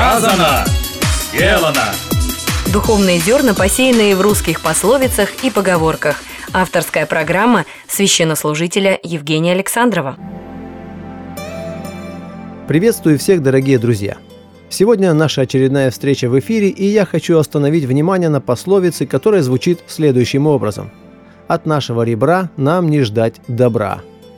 Сказано, сделано. Духовные зерна, посеянные в русских пословицах и поговорках. Авторская программа священнослужителя Евгения Александрова. Приветствую всех, дорогие друзья! Сегодня наша очередная встреча в эфире, и я хочу остановить внимание на пословице, которая звучит следующим образом. «От нашего ребра нам не ждать добра».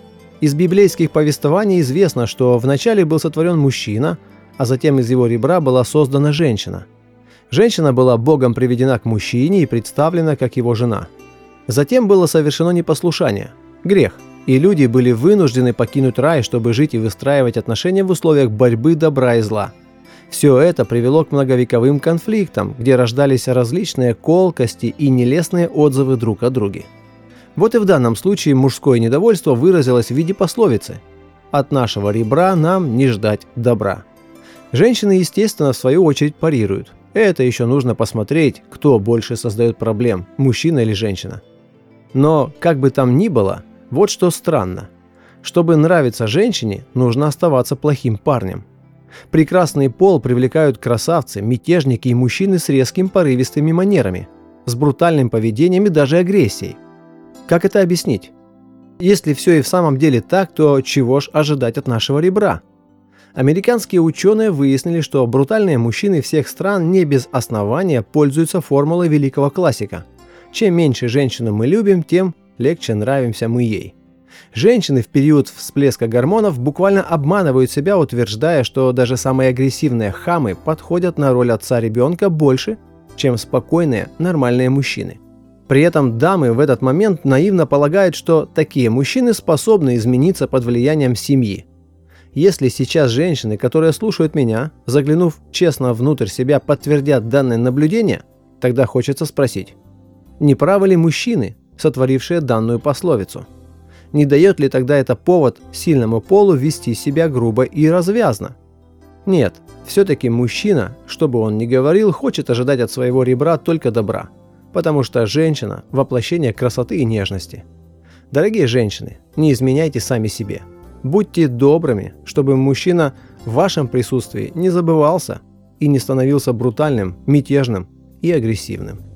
Из библейских повествований известно, что вначале был сотворен мужчина, а затем из его ребра была создана женщина. Женщина была Богом приведена к мужчине и представлена как его жена. Затем было совершено непослушание, грех, и люди были вынуждены покинуть рай, чтобы жить и выстраивать отношения в условиях борьбы добра и зла. Все это привело к многовековым конфликтам, где рождались различные колкости и нелестные отзывы друг о друге. Вот и в данном случае мужское недовольство выразилось в виде пословицы «От нашего ребра нам не ждать добра». Женщины, естественно, в свою очередь парируют. Это еще нужно посмотреть, кто больше создает проблем, мужчина или женщина. Но, как бы там ни было, вот что странно. Чтобы нравиться женщине, нужно оставаться плохим парнем. Прекрасный пол привлекают красавцы, мятежники и мужчины с резкими порывистыми манерами, с брутальным поведением и даже агрессией. Как это объяснить? Если все и в самом деле так, то чего ж ожидать от нашего ребра? Американские ученые выяснили, что брутальные мужчины всех стран не без основания пользуются формулой великого классика. Чем меньше женщину мы любим, тем легче нравимся мы ей. Женщины в период всплеска гормонов буквально обманывают себя, утверждая, что даже самые агрессивные хамы подходят на роль отца ребенка больше, чем спокойные, нормальные мужчины. При этом дамы в этот момент наивно полагают, что такие мужчины способны измениться под влиянием семьи. Если сейчас женщины, которые слушают меня, заглянув честно внутрь себя, подтвердят данное наблюдение, тогда хочется спросить, не правы ли мужчины, сотворившие данную пословицу? Не дает ли тогда это повод сильному полу вести себя грубо и развязно? Нет, все-таки мужчина, что бы он ни говорил, хочет ожидать от своего ребра только добра, потому что женщина – воплощение красоты и нежности. Дорогие женщины, не изменяйте сами себе. Будьте добрыми, чтобы мужчина в вашем присутствии не забывался и не становился брутальным, мятежным и агрессивным.